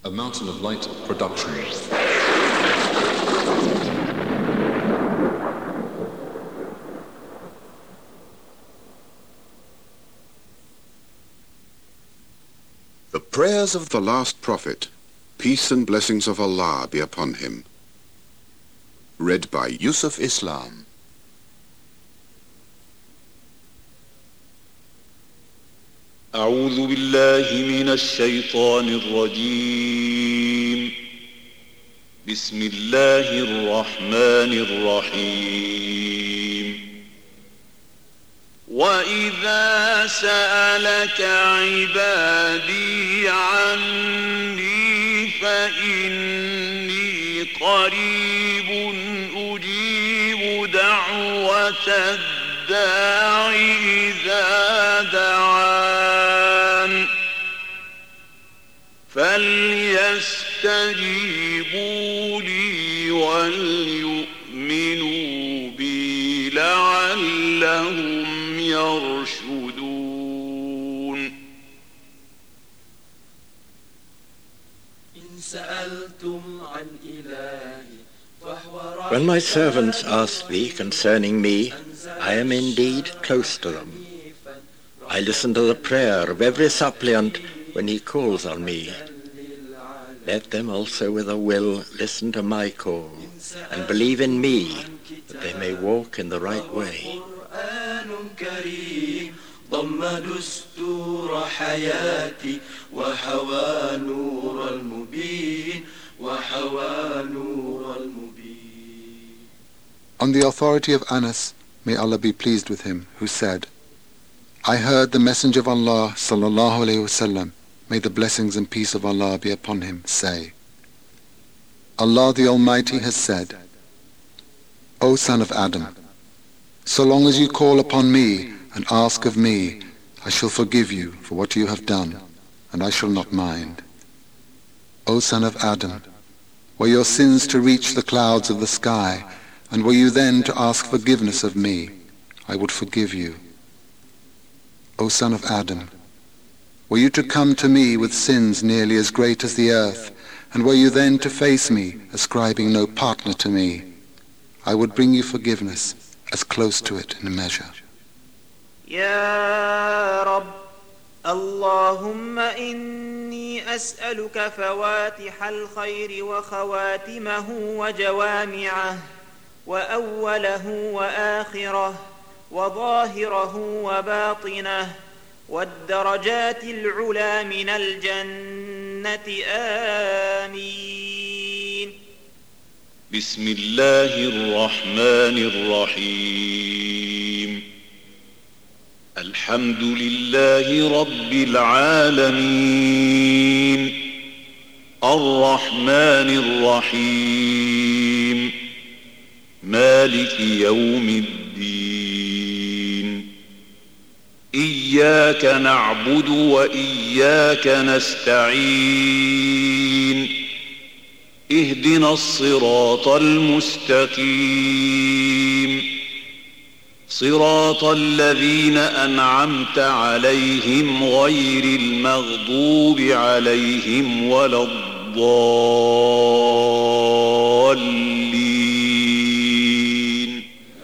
A Mountain of Light production. The prayers of the last prophet, peace and blessings of Allah be upon him. Read by Yusuf Islam. أعوذ بالله من الشيطان الرجيم. بسم الله الرحمن الرحيم. وإذا سألك عبادي عني فإني قريب أجيب دعوة الداع إذا دعان فليستجيبوا لي وليؤمنوا بي لعلهم يرشدون. When my servants ask thee concerning me, I am indeed close to them. I listen to the prayer of every suppliant when he calls on me. Let them also with a will listen to my call and believe in me, that they may walk in the right way. On the authority of Anas, may Allah be pleased with him, who said, I heard the Messenger of Allah sallallahu alayhi wasallam, may the blessings and peace of Allah be upon him, say, Allah the Almighty has said, O son of Adam, so long as you call upon me and ask of me, I shall forgive you for what you have done, and I shall not mind. O son of Adam, were your sins to reach the clouds of the sky, and were you then to ask forgiveness of me, I would forgive you. O son of Adam, were you to come to me with sins nearly as great as the earth, and were you then to face me, ascribing no partner to me, I would bring you forgiveness as close to it in a measure. يا رب اللهم إني أسألك فواتح الخير وخواتمه وجوامعه وأوله وآخره وظاهره وباطنه والدرجات العلى من الجنة آمين. بسم الله الرحمن الرحيم. الحمد لله رب العالمين الرحمن الرحيم مالك يوم الدين إياك نعبد وإياك نستعين اهدنا الصراط المستقيم صراط الذين أنعمت عليهم غير المغضوب عليهم ولا الضالين.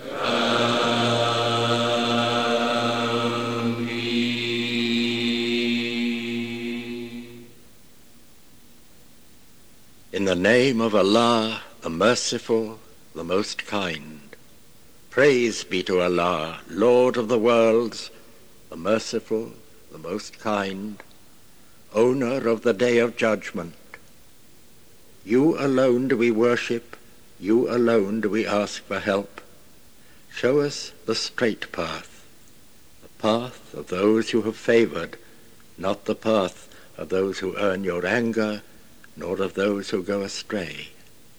In the name of Allah, the Merciful, the Most Kind. Praise be to Allah, Lord of the worlds, the Merciful, the Most Kind, Owner of the Day of Judgment. You alone do we worship, you alone do we ask for help. Show us the straight path, the path of those you have favored, not the path of those who earn your anger, nor of those who go astray.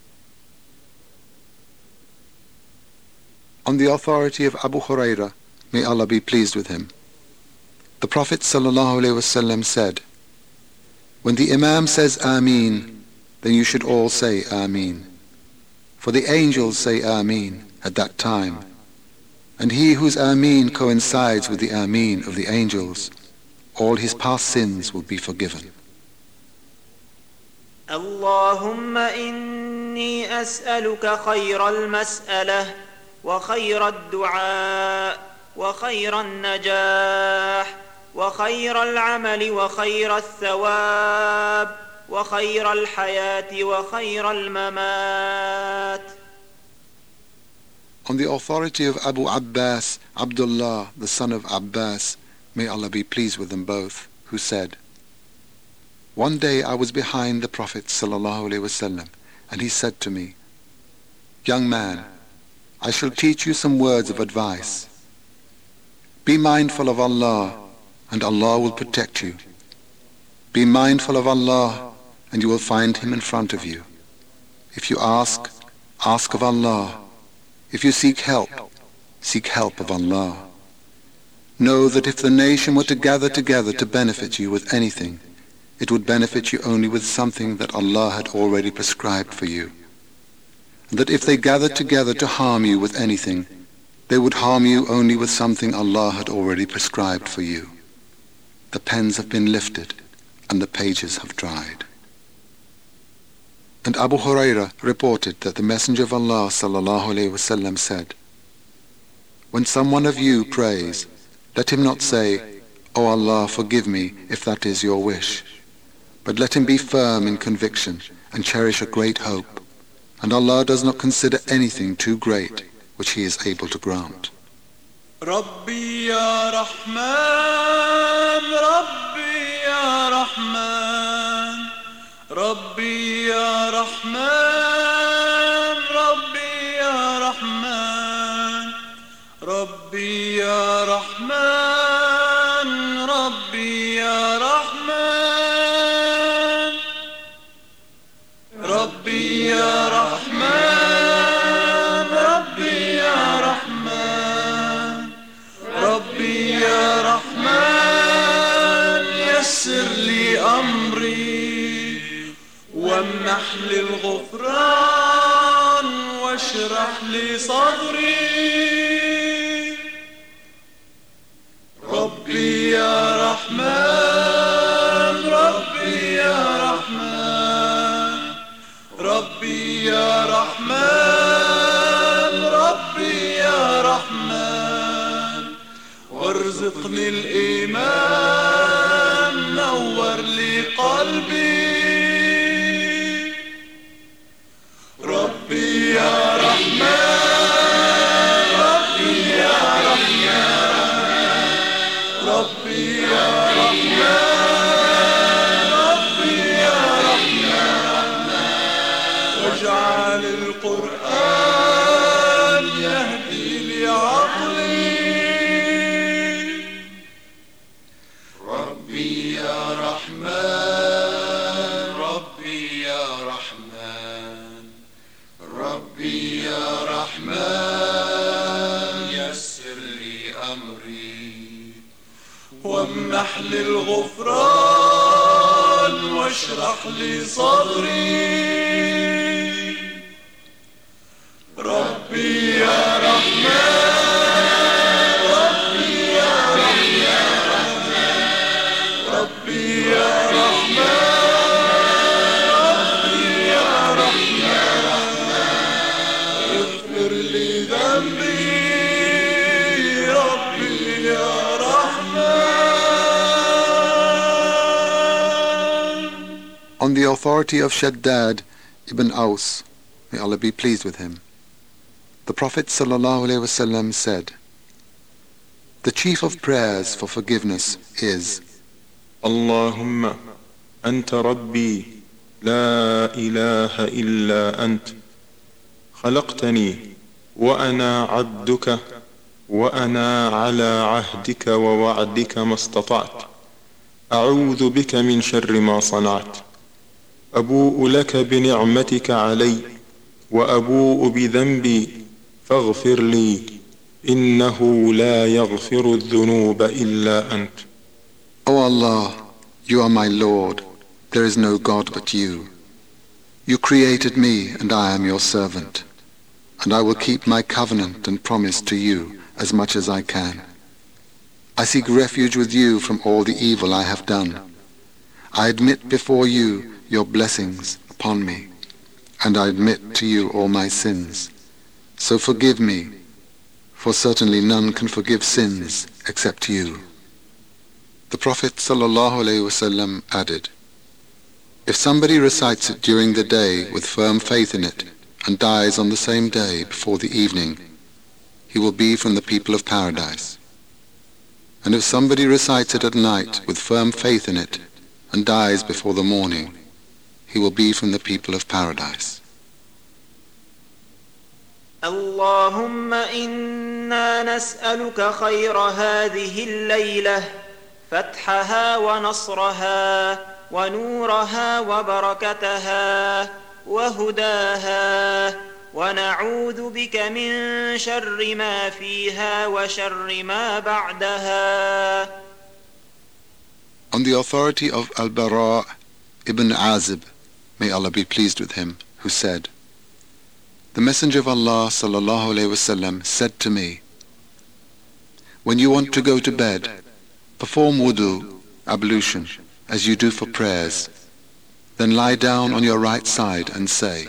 On the authority of Abu Huraira, may Allah be pleased with him, the Prophet ﷺ said, when the Imam says Ameen, then you should all say Ameen. For the angels say Ameen at that time, and he whose Ameen coincides with the Ameen of the angels, all his past sins will be forgiven. اللهم إني أسألك خير المسألة وخير الدعاء وخير النجاح وخير العمل وخير الثواب وخير الحياة وخير الممات. On the authority of Abu Abbas, Abdullah, the son of Abbas, may Allah be pleased with them both, who said, one day I was behind the Prophet ﷺ, and he said to me, young man, I shall teach you some words of advice. Be mindful of Allah, and Allah will protect you. Be mindful of Allah, and you will find Him in front of you. If you ask, ask of Allah. If you seek help of Allah. Know that if the nation were to gather together to benefit you with anything, it would benefit you only with something that Allah had already prescribed for you. And that if they gathered together to harm you with anything, they would harm you only with something Allah had already prescribed for you. The pens have been lifted and the pages have dried. And Abu Hurairah reported that the Messenger of Allah ﷺ said, when someone of you prays, let him not say, O Allah, forgive me if that is your wish, but let him be firm in conviction and cherish a great hope, and Allah does not consider anything too great which He is able to grant. ربي يا رحمن ربي يا رحمن ربي يا رحمن ربي يا رحمن ربي يا رحمن ربي يا رحمن ربي يا رحمن ربي يا رحمن ربي يا رحمن يسر لي أمري وامنح لي الغفران واشرح لي صدري ربي يا رحمن ربي يا رحمن ربي يا رحمن ربي يا رحمن وارزقني الإيمان نور لي قلبي ربي يا رحمن ربي يا رحمن ربي يا رحمن ربي يا رحمن واجعل القرآن يهدي لي عقلي ربي يا رحمن ربي يا رحمن ربي يا رحمن يسر لي أمري وامنح لي الغفران واشرح لي صدري ربي يا رحمن ربي يا رحمن ربي يا رحمن ربي يا رحمن اغفر لي ذنبي ربي يا رحمن. On the authority of Shaddad ibn Aus, may Allah be pleased with him, the Prophet ﷺ said, the chief of prayers for forgiveness is, اللهم أنت ربي لا إله إلا أنت خلقتني وأنا عبدك وأنا على عهدك ووعدك ما استطعت أعوذ بك من شر ما صنعت أبوء لك بنعمتك علي وأبوء بذنبي فاغفر لي إنه لا يغفر الذنوب إلا أنت. O Allah, you are my Lord, there is no God but you. You created me and I am your servant, and I will keep my covenant and promise to you as much as I can. I seek refuge with you from all the evil I have done. I admit before you your blessings upon me, and I admit to you all my sins. So forgive me, for certainly none can forgive sins except you." The Prophet ﷺ added, "If somebody recites it during the day with firm faith in it and dies on the same day before the evening, he will be from the people of paradise. And if somebody recites it at night with firm faith in it and dies before the morning, he will be from the people of paradise." اللهم إنا نسألك خير هذه الليلة فتحها ونصرها ونورها وبركتها وهداها ونعوذ بك من شر ما فيها وشر ما بعدها. On the authority of Al-Bara ibn Azib, may Allah be pleased with him, who said, "The Messenger of Allah ﷺ said to me, when you want to go to bed, perform wudu, ablution, as you do for prayers, then lie down on your right side and say,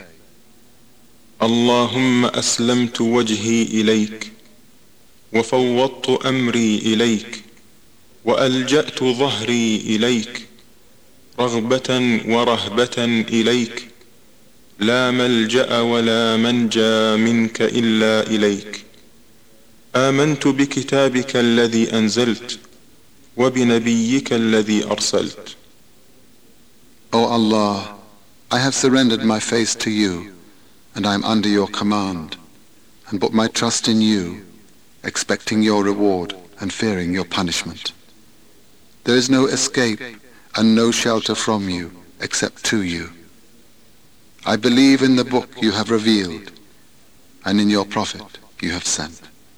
اللهم أسلمت وجهي إليك وفوضت أمري إليك وألجأت ظهري إليك رغبة ورهبة إليك لا ملجأ ولا منجى منك إلا إليك آمنت بكتابك الذي أنزلت وبنبيك الذي أرسلت." O Allah, I have surrendered my face to you, and I am under your command, and put my trust in you, expecting your reward and fearing your punishment. There is no escape and no shelter from you except to you. I believe in the book you have revealed, and in your Prophet you have sent.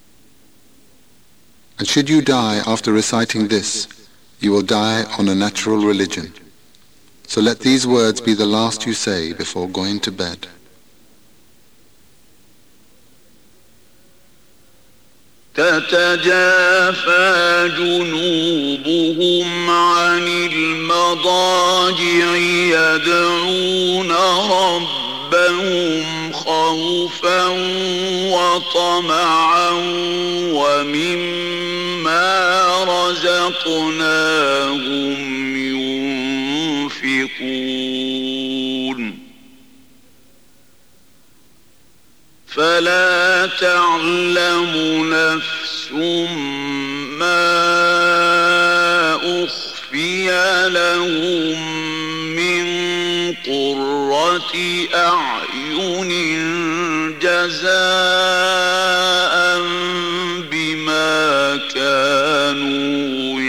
And should you die after reciting this, you will die on a natural religion. So let these words be the last you say before going to bed. تتجافى جنوبهم عن المضاجع يدعون ربهم خوفا وطمعا ومما رزقناهم ينفقون فلا تعلم نفس ما أخفي لهم من قرة أعين جزاء بما كانوا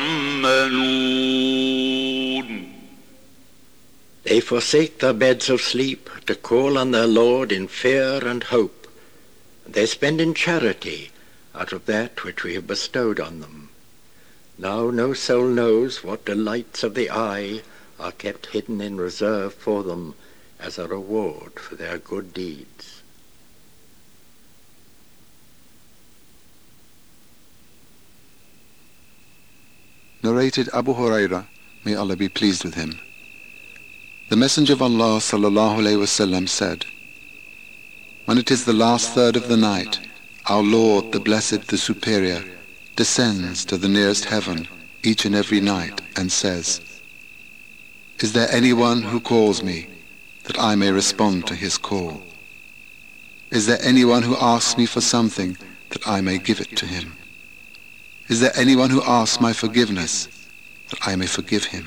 يعملون. They forsake their beds of sleep to call on their Lord in fear and hope. They spend in charity out of that which we have bestowed on them. Now no soul knows what delights of the eye are kept hidden in reserve for them as a reward for their good deeds. Narrated Abu Huraira, may Allah be pleased with him. The Messenger of Allah ﷺ said, when it is the last third of the night, our Lord, the Blessed, the Superior, descends to the nearest heaven each and every night and says, "Is there anyone who calls me that I may respond to his call? Is there anyone who asks me for something that I may give it to him? Is there anyone who asks my forgiveness that I may forgive him?"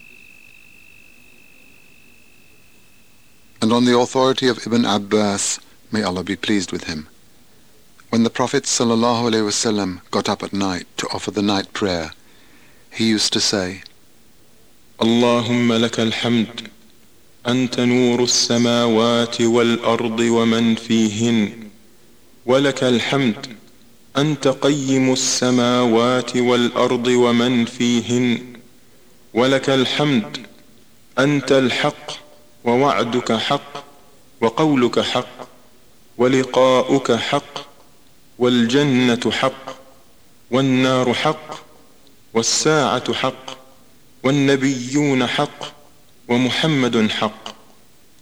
And on the authority of Ibn Abbas, may Allah be pleased with him, when the Prophet ﷺ got up at night to offer the night prayer, he used to say, اللهم لك الحمد أنت نور السماوات والأرض ومن فيهن ولك الحمد أنت قيم السماوات والأرض ومن فيهن ولك الحمد أنت الحق ووعدك حق وقولك حق ولقاؤك حق والجنة حق والنار حق والساعة حق والنبيون حق ومحمد حق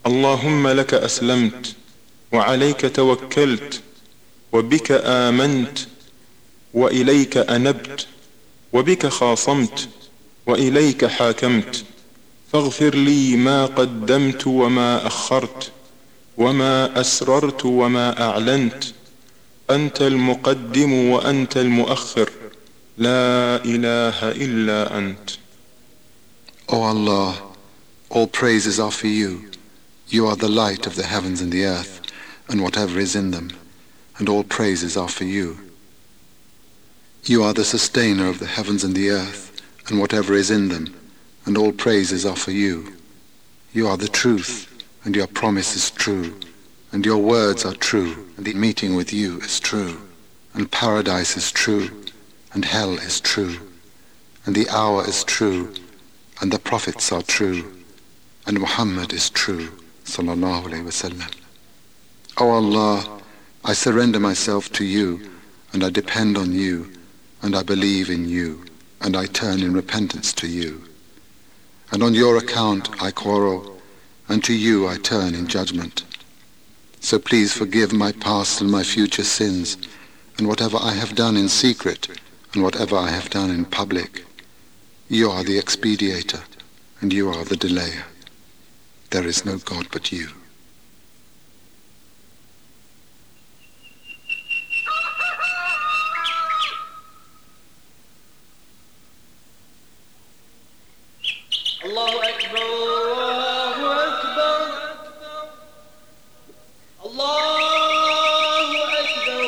اللهم لك أسلمت وعليك توكلت وبك آمنت وإليك أنبت وبك خاصمت وإليك حاكمت فاغفر لي ما قدمت وما أخرت وما أسررت وما أعلنت أنت المقدم وأنت المؤخر لا إله إلا أنت. O Allah, all praises are for you. You are the light of the heavens and the earth, and whatever is in them, and all praises are for you. You are the sustainer of the heavens and the earth, and whatever is in them, and all praises are for you. You are the truth, and your promise is true, and your words are true, and the meeting with you is true, and paradise is true, and hell is true, and the hour is true, and the prophets are true, and Muhammad is true, sallallahu alayhi wasallam. O Allah, I surrender myself to you, and I depend on you, and I believe in you, and I turn in repentance to you. And on your account I quarrel, and to you I turn in judgment. So please forgive my past and my future sins, and whatever I have done in secret, and whatever I have done in public. You are the expediator, and you are the delayer. There is no God but you. Allahu Akbar, Allahu Akbar, Allahu Akbar,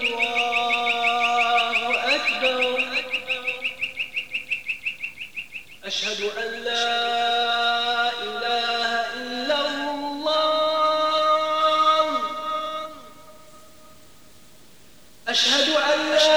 Allahu Akbar. Ashhadu an la ilaha illa Allah. Ashhadu an la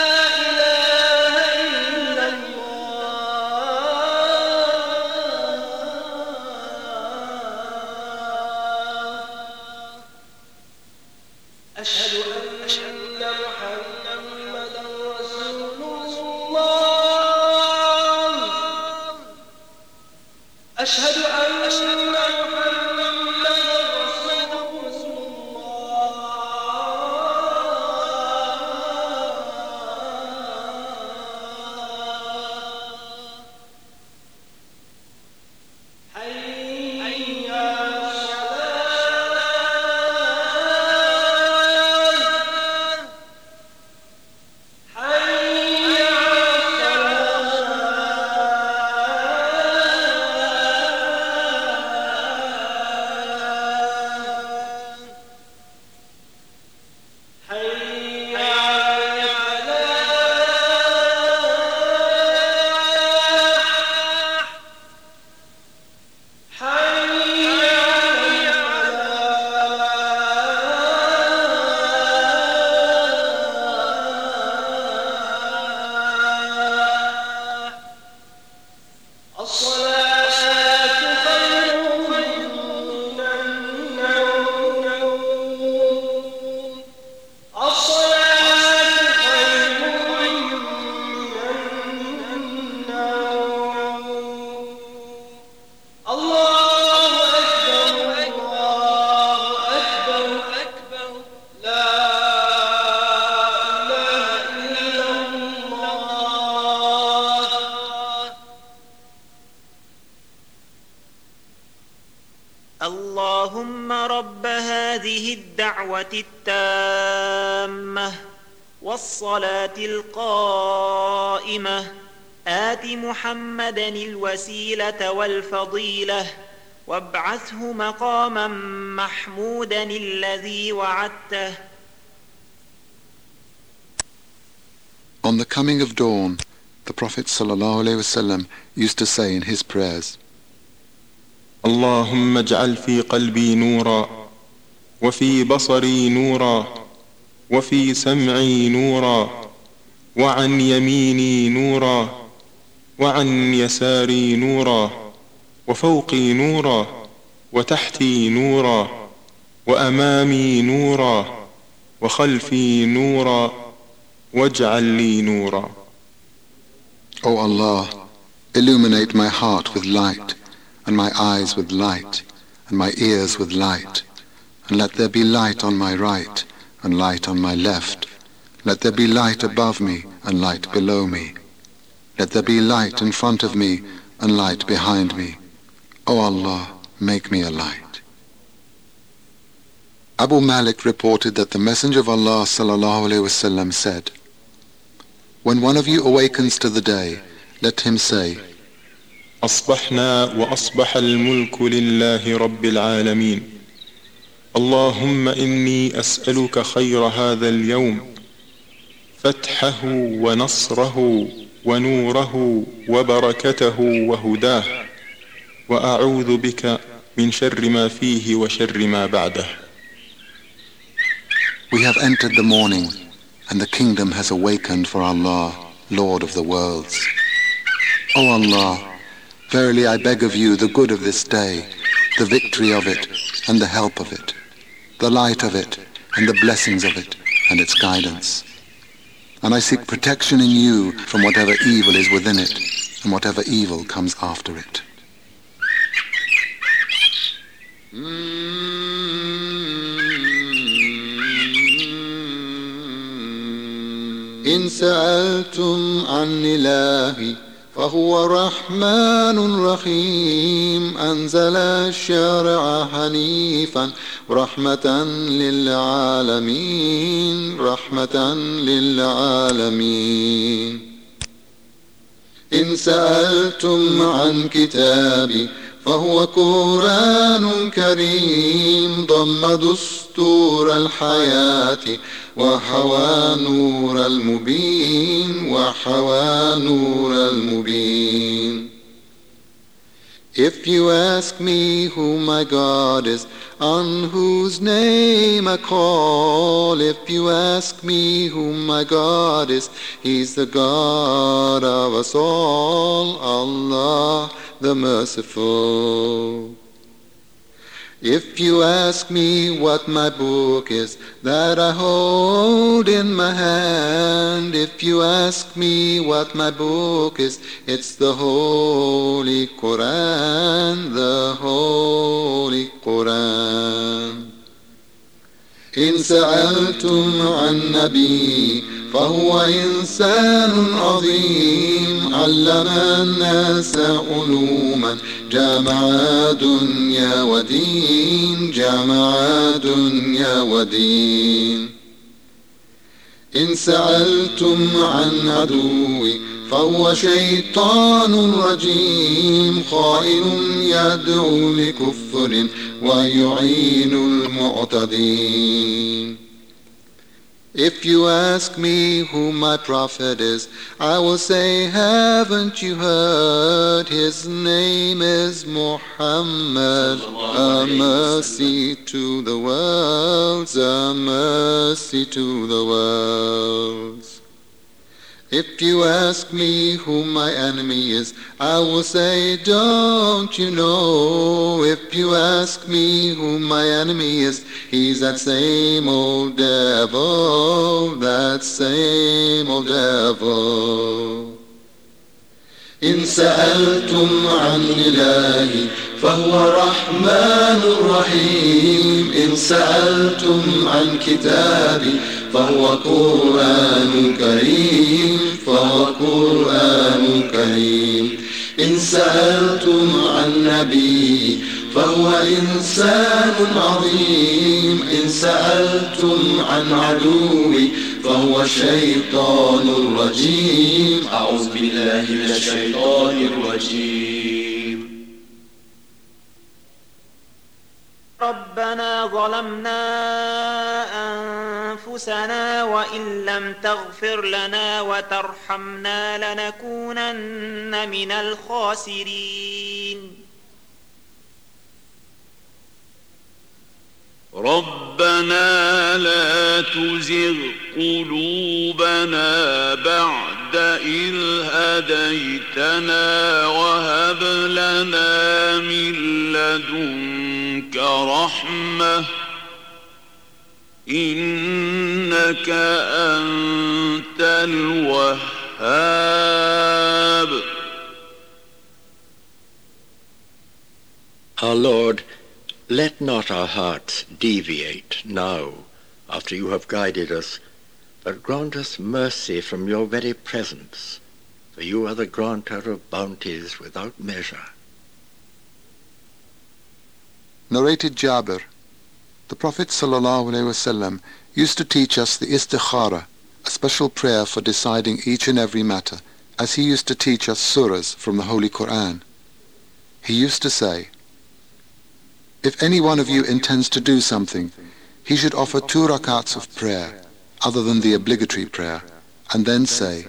اللهم رب هذه الدعوة التامة والصلاة القائمة آت محمدا الوسيلة والفضيلة وابعثه مقاما محمودا الذي وعدته. On the coming of dawn, the Prophet ﷺ used to say in his prayers, اللهم اجعل في قلبي نورا وفي بصري نورا وفي سمعي نورا وعن يميني نورا وعن يساري نورا وفوقي نورا وتحتي نورا وأمامي نورا وخلفي نورا واجعل لي نورا. O Allah, illuminate my heart with light and my eyes with light and my ears with light. And let there be light on my right, and light on my left. Let there be light above me, and light below me. Let there be light in front of me, and light behind me. O Allah, make me a light. Abu Malik reported that the Messenger of Allah ﷺ said, when one of you awakens to the day, let him say, أصبحنا وأصبح الملك لله رب العالمين اللهم إني أسألك خير هذا اليوم فتحه ونصره ونوره وبركته وهداه وأعوذ بك من شر ما فيه وشر ما بعده. We have entered the morning, and the kingdom has awakened for Allah, Lord of the worlds. O Allah, verily I beg of you the good of this day, the victory of it, and the help of it, the light of it, and the blessings of it, and its guidance. And I seek protection in you from whatever evil is within it, and whatever evil comes after it. إن سألتم عن إلهي فهو رحمن رحيم أنزل الشرع حنيفا رحمة للعالمين رحمة للعالمين. إن سألتم عن كتابي فهو قرآن كريم ضم دستور الحياة وحوى نور المبين وحوى نور المبين. If you ask me who my God is, on whose name I call, if you ask me who my God is, He's the God of us all, Allah the Merciful. If you ask me what my book is that I hold in my hand, if you ask me what my book is, it's the Holy Quran, the Holy Quran. إن سألتم عن نبي فهو إنسان عظيم علم الناس علوما جمع دنيا ودين جمع دنيا ودين. إن سألتم عن عدوي فهو شيطان رجيم خائن يدعو لكفر ويعين المعتدين. If you ask me who my prophet is, I will say, haven't you heard? His name is Muhammad, a mercy to the worlds, a mercy to the worlds. If you ask me who my enemy is, I will say, don't you know? If you ask me who my enemy is, he's that same old devil, that same old devil. إن سألتم عن إلهي فهو رحمن رحيم إن سألتم عن كتابي فهو قرآن كريم فهو قرآن كريم إن سألتم عن نبي فهو إنسان عظيم إن سألتم عن عدوي فهو شيطان رجيم أعوذ بالله من الشيطان الرجيم. ربنا ظلمنا أنفسنا وإن لم تغفر لنا وترحمنا لنكونن من الخاسرين. ربنا لا تزغ قلوبنا بعد إذ هديتنا وهب لنا من لدنك رحمة إنك أنت الوهاب. Our Lord, Let not our hearts deviate now, after you have guided us, but grant us mercy from your very presence, for you are the granter of bounties without measure. Narrated Jabir, the Prophet ﷺ used to teach us the istikhara, a special prayer for deciding each and every matter, as he used to teach us surahs from the Holy Quran. He used to say, if any one of you intends to do something, he should offer 2 rakats of prayer, other than the obligatory prayer, and then say,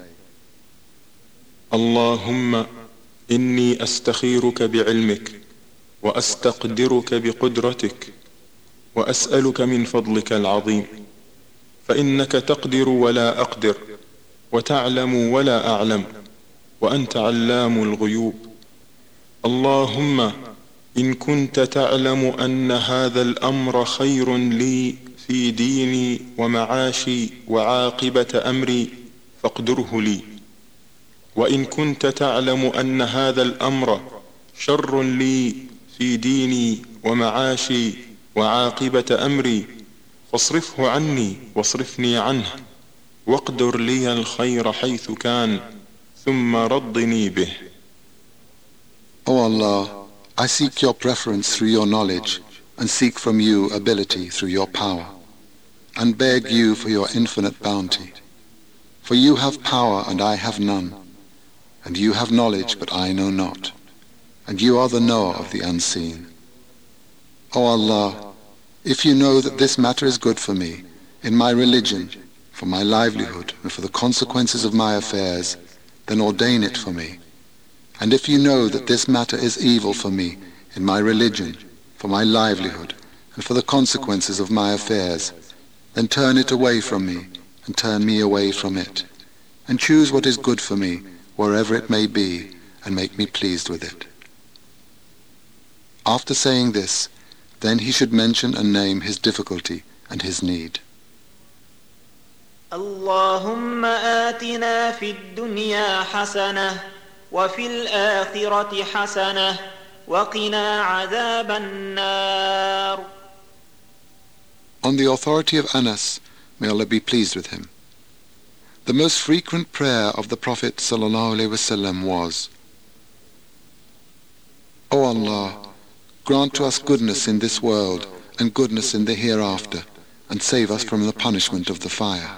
اللهم إني أستخيرك بعلمك وأستقدرك بقدرتك وأسألك من فضلك العظيم فإنك تقدر ولا أقدر وتعلم ولا أعلم وأنت علام الغيوب اللهم إن كنت تعلم أن هذا الأمر خير لي في ديني ومعاشي وعاقبة أمري فاقدره لي وإن كنت تعلم أن هذا الأمر شر لي في ديني ومعاشي وعاقبة أمري فاصرفه عني واصرفني عنه واقدر لي الخير حيث كان ثم ردني به. O Allah, I seek your preference through your knowledge, and seek from you ability through your power, and beg you for your infinite bounty. For you have power and I have none, and you have knowledge but I know not, and you are the knower of the unseen. O Allah, if you know that this matter is good for me, in my religion, for my livelihood, and for the consequences of my affairs, then ordain it for me. And if you know that this matter is evil for me, in my religion, for my livelihood, and for the consequences of my affairs, then turn it away from me, and turn me away from it, and choose what is good for me, wherever it may be, and make me pleased with it. After saying this, then he should mention and name his difficulty and his need. اللهم آتنا في الدنيا حسنة وفي الآخرة حسنة وقنا عذاب النار. On the authority of Anas, may Allah be pleased with him, the most frequent prayer of the Prophet ﷺ was, O Allah, grant to us goodness in this world and goodness in the hereafter, and save us from the punishment of the fire.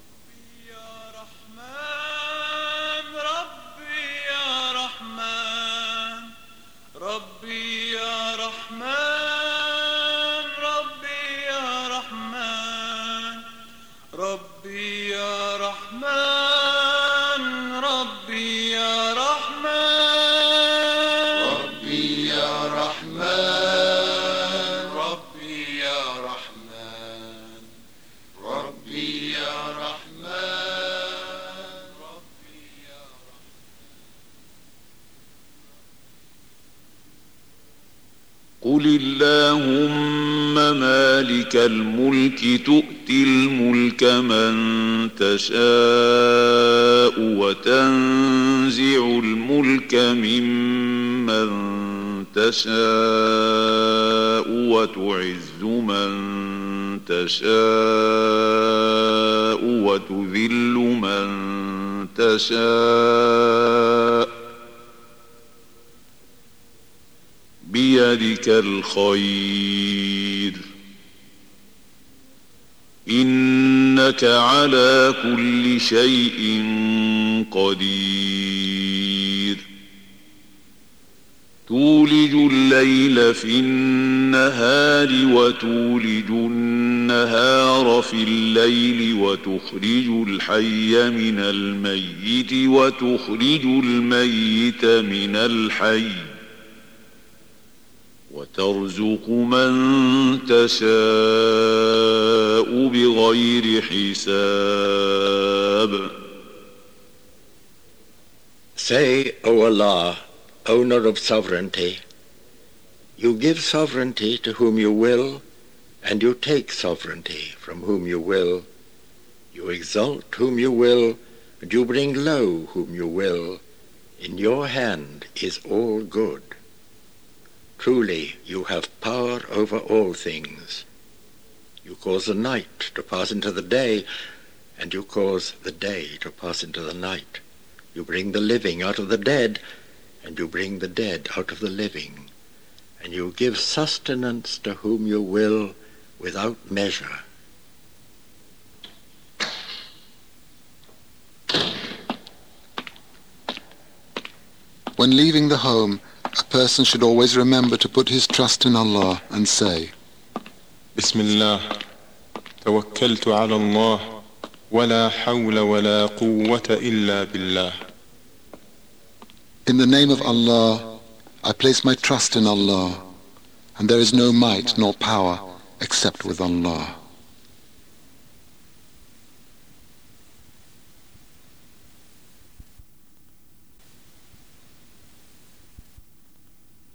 قل اللهم مالك الملك تؤتي الملك من تشاء وتنزع الملك ممن تشاء وتعز من تشاء وتذل من تشاء بيدك الخير إنك على كل شيء قدير تولج الليل في النهار وتولج النهار في الليل وتخرج الحي من الميت وتخرج الميت من الحي وترزق من تشاء بغير حساب. Say, O Allah, owner of sovereignty, you give sovereignty to whom you will, and you take sovereignty from whom you will. You exalt whom you will, and you bring low whom you will. In your hand is all good. Truly, you have power over all things. You cause the night to pass into the day, and you cause the day to pass into the night. You bring the living out of the dead, and you bring the dead out of the living. And you give sustenance to whom you will without measure. When leaving the home, a person should always remember to put his trust in Allah and say, Bismillah, tawakkaltu ala Allah, wa la hawla wa la quwwata illa billah. In the name of Allah, I place my trust in Allah, and there is no might nor power except with Allah.